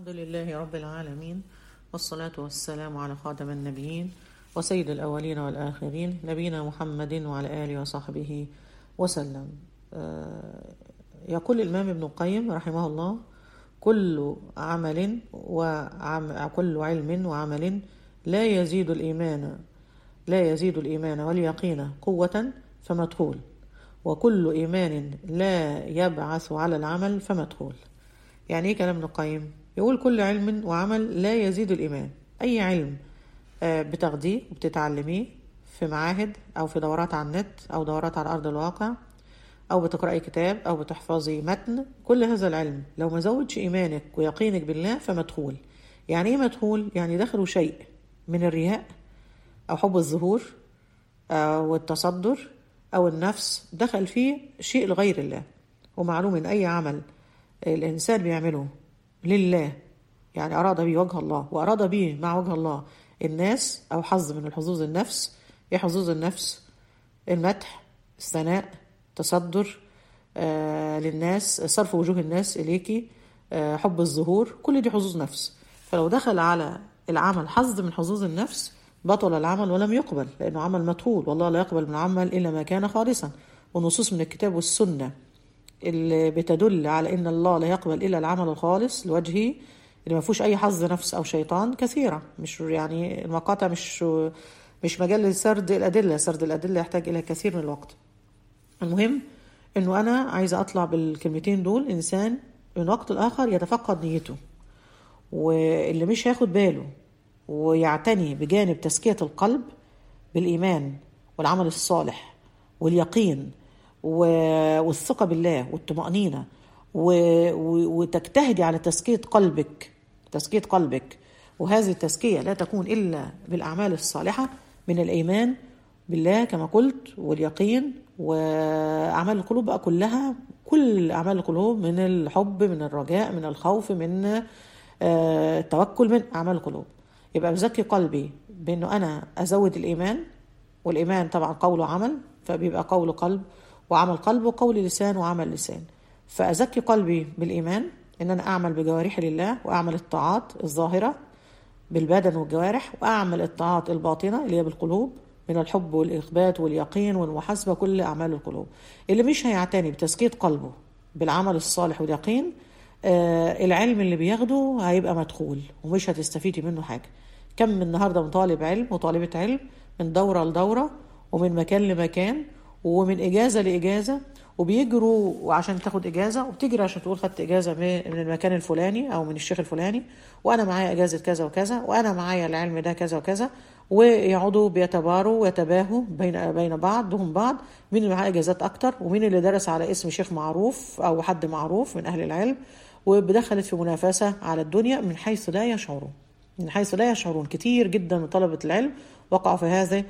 الحمد لله رب العالمين، والصلاة والسلام على خاتم النبيين وسيد الأولين والآخرين نبينا محمد وعلى آله وصحبه وسلم. يقول الإمام ابن القيم رحمه الله: كل علم وعمل لا يزيد الإيمان واليقين قوة فمدخول، وكل إيمان لا يبعث على العمل فمدخول. يعني ايه كلام ابن القيم؟ يقول كل علم وعمل لا يزيد الإيمان. أي علم بتاخديه وبتتعلميه في معاهد أو في دورات على النت أو دورات على أرض الواقع أو بتقرأي كتاب أو بتحفظي متن، كل هذا العلم لو ما زودش إيمانك ويقينك بالله فمدخول. يعني ايه مدخول؟ يعني دخلوا شيء من الرياء أو حب الظهور أو التصدر أو النفس، دخل فيه شيء لغير الله. ومعلوم إن أي عمل الإنسان بيعمله لله، يعني أراد به وجه الله وأراد به مع وجه الله الناس أو حظ من الحظوظ النفس. إيه حظوظ النفس؟ المدح، الثناء، تصدر للناس، صرف وجوه الناس إليكي، حب الظهور، كل دي حظوظ نفس. فلو دخل على العمل حظ من حظوظ النفس بطل العمل ولم يقبل، لأنه عمل مدخول، والله لا يقبل من عمل إلا ما كان خالصا. والنصوص من الكتاب والسنة اللي بتدل على ان الله لا يقبل الا العمل الخالص لوجهه اللي ما فيهوش اي حظ نفس او شيطان كثيره. مش يعني المقاطع مش مجال لسرد الادله، سرد الادله يحتاج الى كثير من الوقت. المهم انه انا عايزه اطلع بالكلمتين دول: انسان من وقت لاخر يتفقد نيته، واللي مش هياخد باله ويعتني بجانب تزكيه القلب بالايمان والعمل الصالح واليقين والثقة بالله والطمأنينة، وتجتهدي على تزكية قلبك. وهذه التزكية لا تكون إلا بالأعمال الصالحة من الإيمان بالله كما قلت، واليقين، وأعمال القلوب بقى كلها، كل أعمال القلوب، من الحب، من الرجاء، من الخوف، من التوكل، من أعمال القلوب. يبقى بزكي قلبي بأنه أنا أزود الإيمان، والإيمان طبعا قول وعمل، فبيبقى قول قلب وعمل قلب وقول لسان وعمل لسان. فأزكي قلبي بالإيمان إن أنا أعمل بجوارحي لله، وأعمل الطاعات الظاهرة بالبدن والجوارح، وأعمل الطاعات الباطنة اللي هي بالقلوب من الحب والإخبات واليقين والمحاسبة، كل أعمال القلوب. اللي مش هيعتني بتزكية قلبه بالعمل الصالح واليقين، العلم اللي بياخده هيبقى مدخول ومش هتستفيدي منه حاجة. كم من النهاردة من طالب علم وطالبة علم من دورة لدورة ومن مكان لمكان ومن إجازة لإجازة، وبيجروا وعشان تاخد إجازة، وبتجري عشان تقول خدت إجازة من المكان الفلاني أو من الشيخ الفلاني، وأنا معايا إجازة كذا وكذا، وأنا معايا العلم ده كذا وكذا، ويقعدوا بيتباروا ويتباهوا بين بعضهم بعض مين اللي معاه إجازات أكتر، ومين اللي درس على اسم شيخ معروف أو حد معروف من أهل العلم. وبدخلت في منافسة على الدنيا من حيث لا يشعرون. كتير جدا من طلبة العلم وقعوا في هذا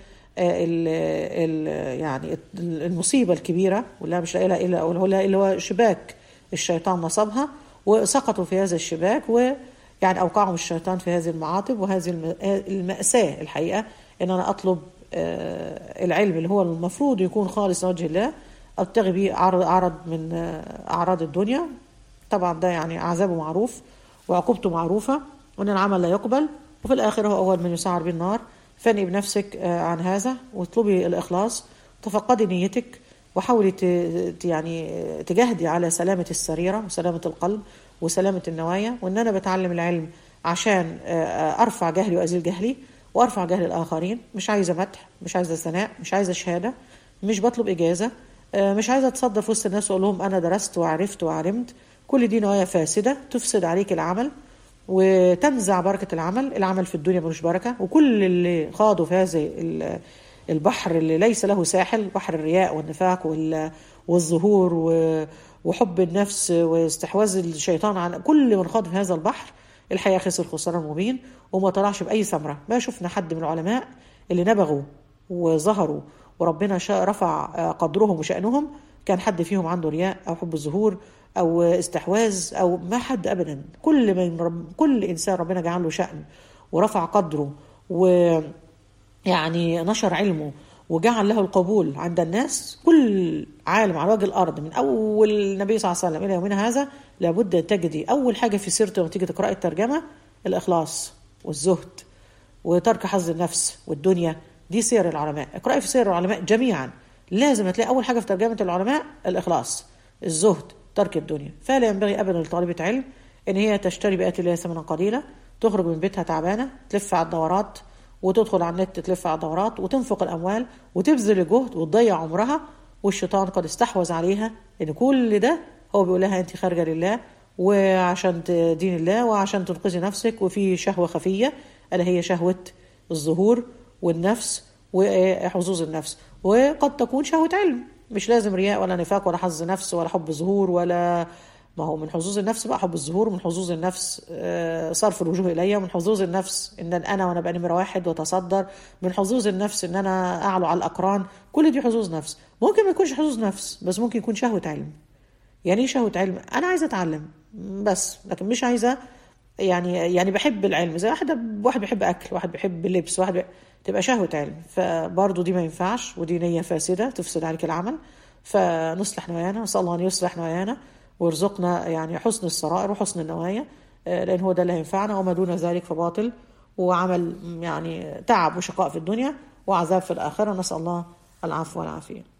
يعني المصيبة الكبيرة، ولا مش لاقي لها إلا أقولها، اللي هو شباك الشيطان نصبها، وسقطوا في هذا الشباك، ويعني أوقعهم الشيطان في هذه المعاطب وهذه المأساة. الحقيقة إن أنا أطلب العلم اللي هو المفروض يكون خالص لوجه الله، أبتغي به عرض من أعراض الدنيا. طبعا ده يعني عذابه معروف وعقوبته معروفة، وأن العمل لا يقبل، وفي الآخر هو أول من يسعر بالنار. فاني بنفسك عن هذا، واطلبي الإخلاص، تفقدي نيتك، وحاولي يعني تجاهدي على سلامة السريرة وسلامة القلب وسلامة النوايا. وإن أنا بتعلم العلم عشان أرفع جهلي وأزيل جهلي وأرفع جهل الآخرين. مش عايزة مدح، مش عايزة ثناء، مش عايزة شهادة، مش بطلب إجازة، مش عايزة أتصدر في وسط الناس وأقول لهم أنا درست وعرفت وعلمت. كل دي نوايا فاسدة تفسد عليك العمل وتنزع بركة العمل في الدنيا ملوش بركة. وكل اللي خاضوا في هذا البحر اللي ليس له ساحل، بحر الرياء والنفاق والظهور وحب النفس واستحواذ الشيطان على كل من خاض في هذا البحر، الحقيقة خسر خسران مبين وما طلعش بأي ثمرة. ما شفنا حد من العلماء اللي نبغوا وظهروا وربنا رفع قدرهم وشأنهم كان حد فيهم عنده رياء أو حب الظهور أو استحواذ، أو ما حد أبدا. كل إنسان ربنا جعل له شأن ورفع قدره ويعني نشر علمه وجعل له القبول عند الناس. كل عالم على وجه الأرض من أول النبي صلى الله عليه وسلم إلى يومنا هذا لابد تجدي أول حاجة في سيرته لما تيجي تقرأي الترجمة الإخلاص والزهد وترك حظ النفس والدنيا. دي سير العلماء، اقرأي في سير العلماء جميعا لازم هتلاقي أول حاجة في ترجمة العلماء الإخلاص، الزهد، ترك الدنيا. فلا ينبغي أبدا لطالبة علم إن هي تشتري بآيات الله ثمنا قليلا، تخرج من بيتها تعبانة تلف على الدورات وتدخل على النت تلف على الدورات وتنفق الأموال وتبذل جهد وتضيع عمرها، والشيطان قد استحوذ عليها. إن كل ده هو بيقول لها أنت خارجة لله وعشان دين الله وعشان تنقذي نفسك، وفي شهوة خفية ألا هي شهوة الظهور والنفس وحظوظ النفس، وقد تكون شهوة علم، مش لازم رياء ولا نفاق ولا حظ نفس ولا حب ظهور ولا ما هو من حظوظ النفس بقى حب الظهور، من حظوظ النفس صرف الوجوه إلي، من حظوظ النفس إن أنا وأنا بقى نمرة واحد وتصدر، من حظوظ النفس إن أنا أعلو على الأقران. كل دي حظوظ نفس. ممكن ما يكونش حظوظ نفس بس ممكن يكون شهوة علم. يعني إيه شهوة علم؟ أنا عايزة أتعلم بس، لكن مش عايزة يعني بحب العلم زي واحد بيحب أكل، واحد بيحب اللبس، تبقى شهوة علم. فبرضه دي ما ينفعش، ودي نية فاسدة تفسد عليك العمل. فنصلح نوايانا، نسأل الله أن يصلح نوايانا ويرزقنا يعني حسن السرائر وحسن النوايا، لأن هو ده اللي هينفعنا، وما دون ذلك فباطل وعمل يعني تعب وشقاء في الدنيا وعذاب في الآخرة. نسأل الله العفو والعافية.